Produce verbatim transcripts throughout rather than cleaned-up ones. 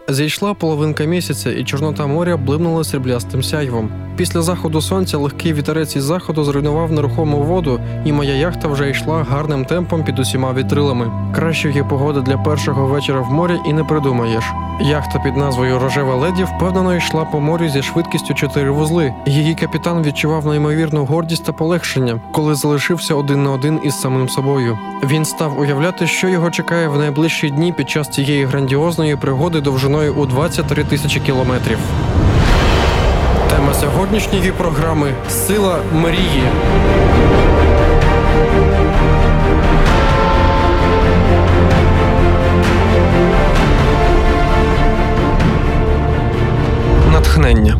Зійшла половинка місяця, і чорнота моря блимнула сріблястим сяйвом. Після заходу сонця легкий вітерець із заходу зруйнував нерухому воду, і моя яхта вже йшла гарним темпом під усіма вітрилами. Кращої погоди для першого вечора в морі і не придумаєш. Яхта під назвою «Рожева леді» впевнено йшла по морю зі швидкістю чотири вузли. Її капітан відчував неймовірну гордість та полегшення, коли залишився один на один із самим собою. Він став уявляти, що його чекає в найближчі дні під час цієї грандіозної пригоди довжиною у двадцять три тисячі кілометрів. Тема сьогоднішньої програми – «Сила мрії». Натхнення.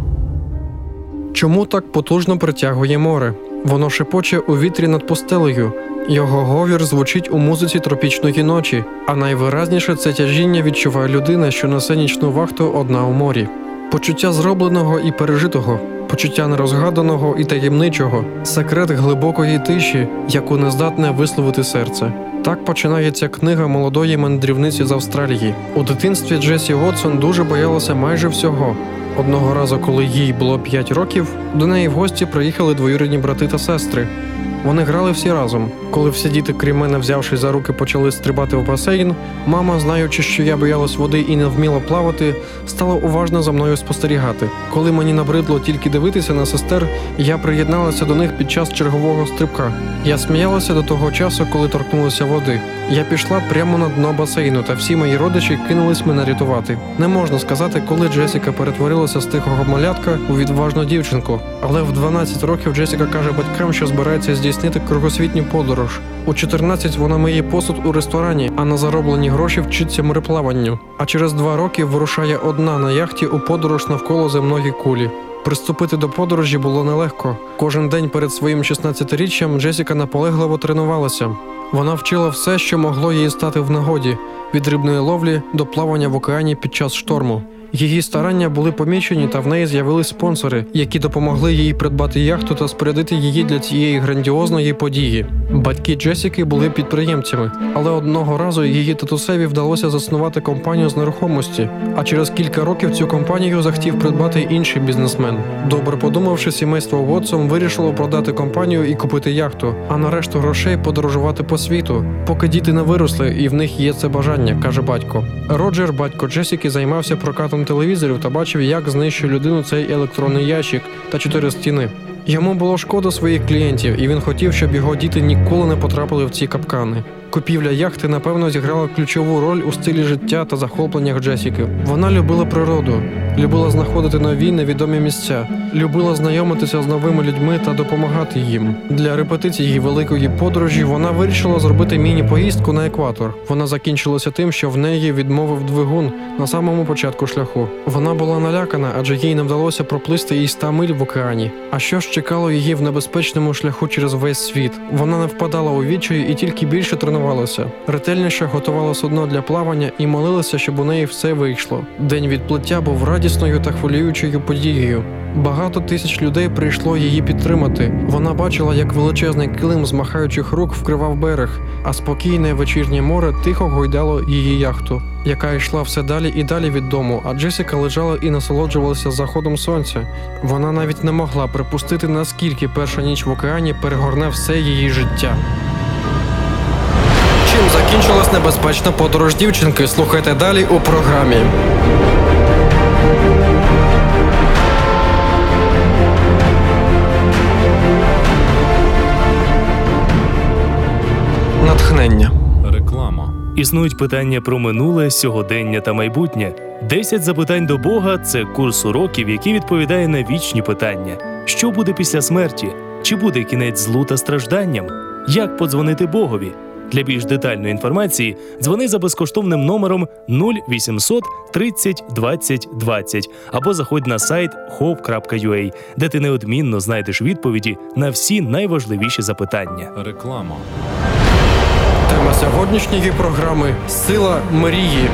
Чому так потужно притягує море? Воно шепоче у вітрі над пустелею. Його говір звучить у музиці тропічної ночі, а найвиразніше це тяжіння відчуває людина, що несе нічну вахту одна у морі. Почуття зробленого і пережитого, почуття нерозгаданого і таємничого, секрет глибокої тиші, яку не здатне висловити серце. Так починається книга молодої мандрівниці з Австралії. У дитинстві Джесі Уотсон дуже боялася майже всього. Одного разу, коли їй було п'ять років, до неї в гості приїхали двоюрідні брати та сестри. Вони грали всі разом. Коли всі діти, крім мене, взявшись за руки, почали стрибати в басейн, мама, знаючи, що я боялась води і не вміла плавати, стала уважно за мною спостерігати. Коли мені набридло тільки дивитися на сестер, я приєдналася до них під час чергового стрибка. Я сміялася до того часу, коли торкнулася води. Я пішла прямо на дно басейну, та всі мої родичі кинулись мене рятувати. Не можна сказати, коли Джесіка перетворилася з тихого малятка у відважну дівчинку. Але в дванадцять років Джесіка каже батькам, що збирається здійснити кругосвітню подорож. У чотирнадцять вона миє посуд у ресторані, а на зароблені гроші вчиться мореплаванню. А через два роки вирушає одна на яхті у подорож навколо земної кулі. Приступити до подорожі було нелегко. Кожен день перед своїм шістнадцятиріччям Джесіка наполегливо тренувалася. Вона вчила все, що могло їй стати в нагоді – від рибної ловлі до плавання в океані під час шторму. Її старання були помічені, та в неї з'явились спонсори, які допомогли їй придбати яхту та спорядити її для цієї грандіозної події. Батьки Джесіки були підприємцями, але одного разу її татусеві вдалося заснувати компанію з нерухомості, а через кілька років цю компанію захотів придбати інший бізнесмен. Добре подумавши, сімейство Уотсон вирішило продати компанію і купити яхту, а на решту грошей подорожувати по світу, поки діти не виросли і в них є це бажання, каже батько. Роджер, батько Джесіки, займався прокатом телевізорів та бачив, як знищує людину цей електронний ящик та чотири стіни. Йому було шкода своїх клієнтів, і він хотів, щоб його діти ніколи не потрапили в ці капкани. Купівля яхти, напевно, зіграла ключову роль у стилі життя та захопленнях Джесіки. Вона любила природу, любила знаходити нові невідомі місця, любила знайомитися з новими людьми та допомагати їм. Для репетиції великої подорожі вона вирішила зробити міні-поїздку на екватор. Вона закінчилася тим, що в неї відмовив двигун на самому початку шляху. Вона була налякана, адже їй не вдалося проплисти і ста миль в океані. А що ж чекало її в небезпечному шляху через весь світ? Вона не впадала у відчай і тільки більше тренувалася. Ретельніше готувала судно для плавання і молилася, щоб у неї все вийшло. День відплиття був радісною та хвилюючою подією. Багато тисяч людей прийшло її підтримати. Вона бачила, як величезний килим з махаючих рук вкривав берег, а спокійне вечірнє море тихо гойдало її яхту, яка йшла все далі і далі від дому, а Джесіка лежала і насолоджувалася заходом сонця. Вона навіть не могла припустити, наскільки перша ніч в океані перегорне все її життя. Чим закінчилась небезпечна подорож дівчинки, слухайте далі у програмі. Натхнення. Реклама. Існують питання про минуле, сьогодення та майбутнє. десять запитань до Бога – це курс уроків, який відповідає на вічні питання. Що буде після смерті? Чи буде кінець злу та стражданням? Як подзвонити Богові? Для більш детальної інформації дзвони за безкоштовним номером нуль вісімсот тридцять двадцять двадцять або заходь на сайт хоуп крапка ю а, де ти неодмінно знайдеш відповіді на всі найважливіші запитання. Реклама. Тема сьогоднішньої програми – «Сила мрії».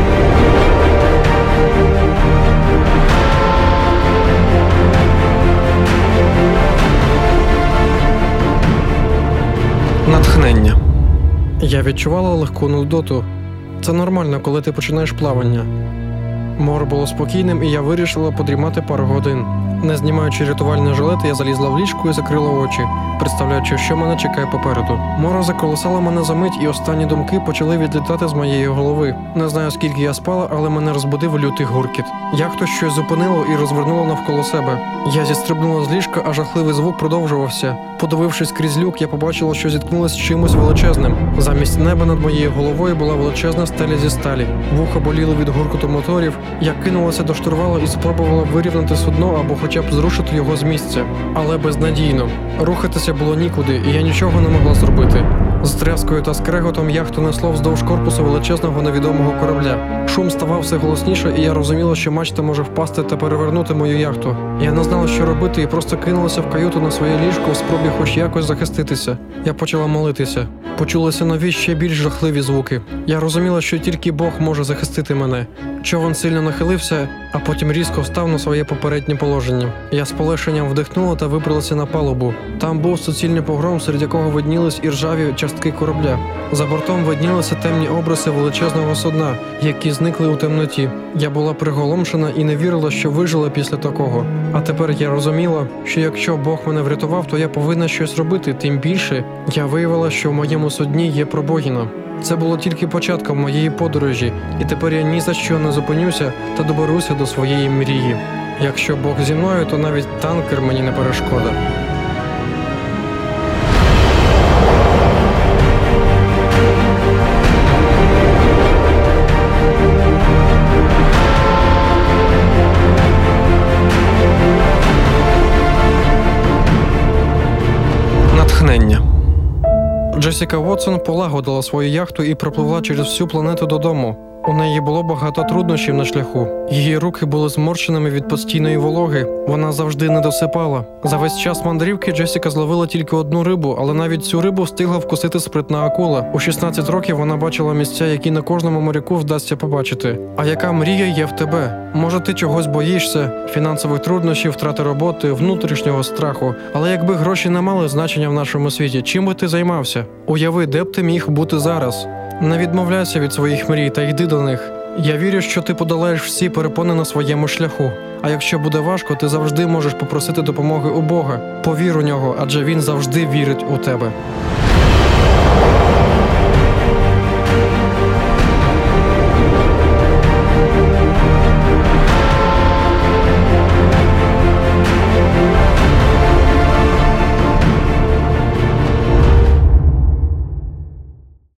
Натхнення. Я відчувала легку нудоту. Це нормально, коли ти починаєш плавання. Море було спокійним, і я вирішила подрімати пару годин. Не знімаючи рятувальний жилет, я залізла в ліжко і закрила очі, представляючи, що мене чекає попереду. Море заколосало мене за мить, і останні думки почали відлітати з моєї голови. Не знаю, скільки я спала, але мене розбудив лютий гуркіт. Яхту щось зупинило і розвернуло навколо себе. Я зістрибнула з ліжка, а жахливий звук продовжувався. Подивившись крізь люк, я побачила, що зіткнулася з чимось величезним. Замість неба над моєю головою була величезна стеля зі сталі. Вуха боліли від гуркоту моторів. Я кинулася до штурвалу і спробувала вирівняти судно або хоча б зрушити його з місця. Але безнадійно. Рухатися було нікуди, і я нічого не могла зробити. З тряскою та скреготом яхту несло вздовж корпусу величезного невідомого корабля. Шум ставав все голосніше, і я розуміла, що мачта може впасти та перевернути мою яхту. Я не знала, що робити, і просто кинулася в каюту на своє ліжко в спробі хоч якось захиститися. Я почала молитися. Почулися нові, ще більш жахливі звуки. Я розуміла, що тільки Бог може захистити мене. Човен сильно нахилився, а потім різко встав на своє попереднє положення. Я з полегшенням вдихнула та вибралася на палубу. Там був суцільний погром, серед якого виднілись і ржаві частки корабля. За бортом виднілися темні обриси величезного судна, які зникли у темноті. Я була приголомшена і не вірила, що вижила після такого. А тепер я розуміла, що якщо Бог мене врятував, то я повинна щось робити. Тим більше я виявила, що в моєму судні є пробоїна. Це було тільки початком моєї подорожі, і тепер я ні за що не зупинюся та доберуся до своєї мрії. Якщо Бог зі мною, то навіть танкер мені не перешкода. Натхнення. Джесіка Вотсон полагодила свою яхту і пропливла через всю планету додому. У неї було багато труднощів на шляху. Її руки були зморщеними від постійної вологи. Вона завжди не досипала. За весь час мандрівки Джесіка зловила тільки одну рибу, але навіть цю рибу встигла вкусити спритна акула. У шістнадцять років вона бачила місця, які не кожному моряку вдасться побачити. А яка мрія є в тебе? Може, ти чогось боїшся, фінансових труднощів, втрати роботи, внутрішнього страху. Але якби гроші не мали значення в нашому світі, чим би ти займався? Уяви, де б ти міг бути зараз? Не відмовляйся від своїх мрій та йди до них. Я вірю, що ти подолаєш всі перепони на своєму шляху. А якщо буде важко, ти завжди можеш попросити допомоги у Бога. Повір у нього, адже він завжди вірить у тебе.